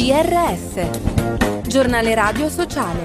GRS, Giornale Radio Sociale.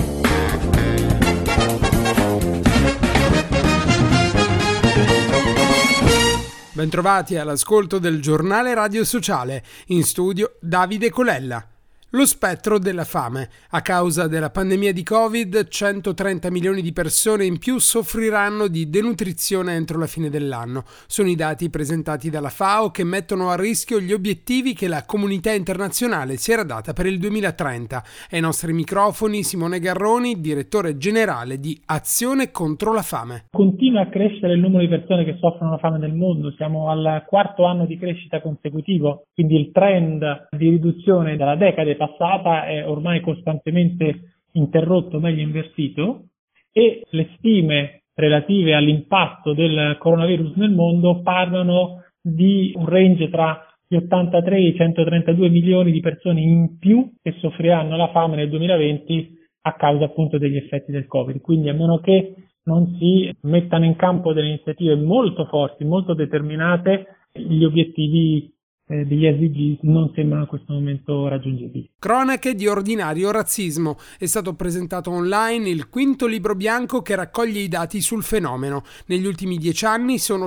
Bentrovati all'ascolto del Giornale Radio Sociale, in studio Davide Colella. Lo spettro della fame. A causa della pandemia di Covid, 130 milioni di persone in più soffriranno di denutrizione entro la fine dell'anno. Sono i dati presentati dalla FAO che mettono a rischio gli obiettivi che la comunità internazionale si era data per il 2030. Ai nostri microfoni Simone Garroni, direttore generale di Azione contro la fame. Continua a crescere il numero di persone che soffrono la fame nel mondo. Siamo al quarto anno di crescita consecutivo, quindi il trend di riduzione della decade passata è ormai costantemente interrotto, meglio invertito, e le stime relative all'impatto del coronavirus nel mondo parlano di un range tra gli 83 e i 132 milioni di persone in più che soffriranno la fame nel 2020 a causa appunto degli effetti del Covid. Quindi a meno che non si mettano in campo delle iniziative molto forti, molto determinate, gli obiettivi degli SDG non sembrano in questo momento raggiungibili. Cronache di ordinario razzismo. È stato presentato online il quinto libro bianco che raccoglie i dati sul fenomeno. Negli ultimi 10 anni sono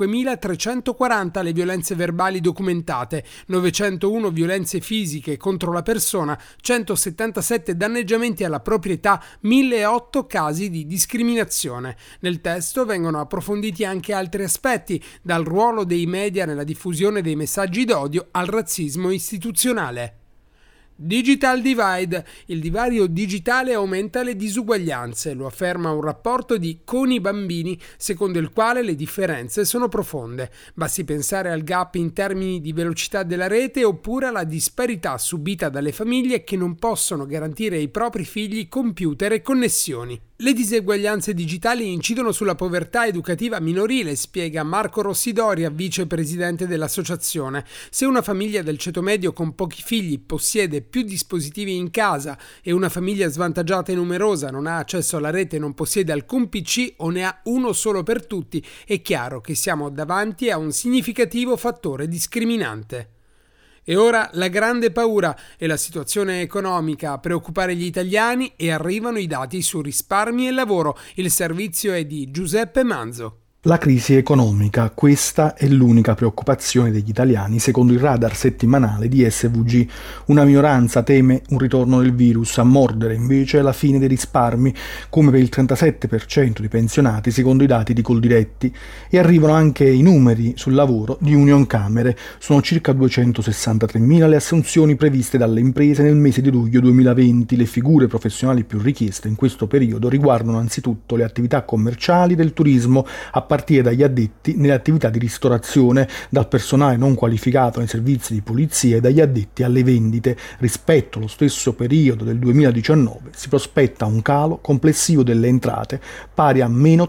5.340 le violenze verbali documentate, 901 violenze fisiche contro la persona, 177 danneggiamenti alla proprietà, 1.008 casi di discriminazione. Nel testo vengono approfonditi anche altri aspetti, dal ruolo dei media nella diffusione dei messaggi d'odio al razzismo istituzionale. Digital Divide. Il divario digitale aumenta le disuguaglianze, lo afferma un rapporto di Con i bambini, secondo il quale le differenze sono profonde. Basti pensare al gap in termini di velocità della rete oppure alla disparità subita dalle famiglie che non possono garantire ai propri figli computer e connessioni. Le diseguaglianze digitali incidono sulla povertà educativa minorile, spiega Marco Rossidoria, vicepresidente dell'associazione. Se una famiglia del ceto medio con pochi figli possiede più dispositivi in casa e una famiglia svantaggiata e numerosa non ha accesso alla rete e non possiede alcun PC o ne ha uno solo per tutti, è chiaro che siamo davanti a un significativo fattore discriminante. E ora la grande paura è la situazione economica a preoccupare gli italiani e arrivano i dati su risparmi e lavoro. Il servizio è di Giuseppe Manzo. La crisi economica, questa è l'unica preoccupazione degli italiani secondo il radar settimanale di SVG. Una minoranza teme un ritorno del virus, a mordere invece la fine dei risparmi, come per il 37% dei pensionati secondo i dati di Coldiretti. E arrivano anche i numeri sul lavoro di Unioncamere. Sono circa 263.000 le assunzioni previste dalle imprese nel mese di luglio 2020. Le figure professionali più richieste in questo periodo riguardano anzitutto le attività commerciali del turismo, a partire dagli addetti nelle attività di ristorazione, dal personale non qualificato nei servizi di polizia e dagli addetti alle vendite. Rispetto allo stesso periodo del 2019 si prospetta un calo complessivo delle entrate pari a meno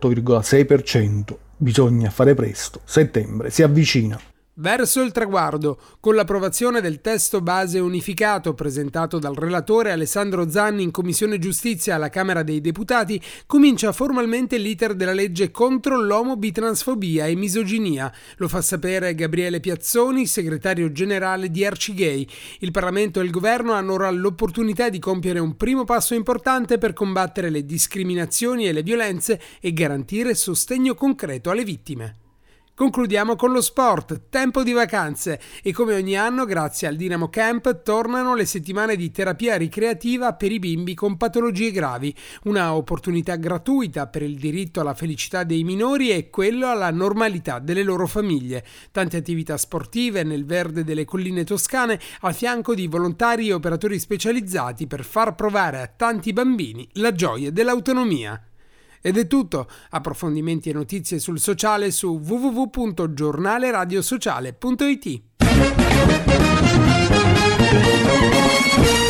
38,6%. Bisogna fare presto, settembre si avvicina. Verso il traguardo, con l'approvazione del testo base unificato presentato dal relatore Alessandro Zanni in Commissione Giustizia alla Camera dei Deputati, comincia formalmente l'iter della legge contro l'omobitransfobia e misoginia. Lo fa sapere Gabriele Piazzoni, segretario generale di Arcigay. Il Parlamento e il Governo hanno ora l'opportunità di compiere un primo passo importante per combattere le discriminazioni e le violenze e garantire sostegno concreto alle vittime. Concludiamo con lo sport, tempo di vacanze e come ogni anno grazie al Dynamo Camp tornano le settimane di terapia ricreativa per i bimbi con patologie gravi, una opportunità gratuita per il diritto alla felicità dei minori e quello alla normalità delle loro famiglie. Tante attività sportive nel verde delle colline toscane a fianco di volontari e operatori specializzati per far provare a tanti bambini la gioia dell'autonomia. Ed è tutto, approfondimenti e notizie sul sociale su www.giornaleradiosociale.it.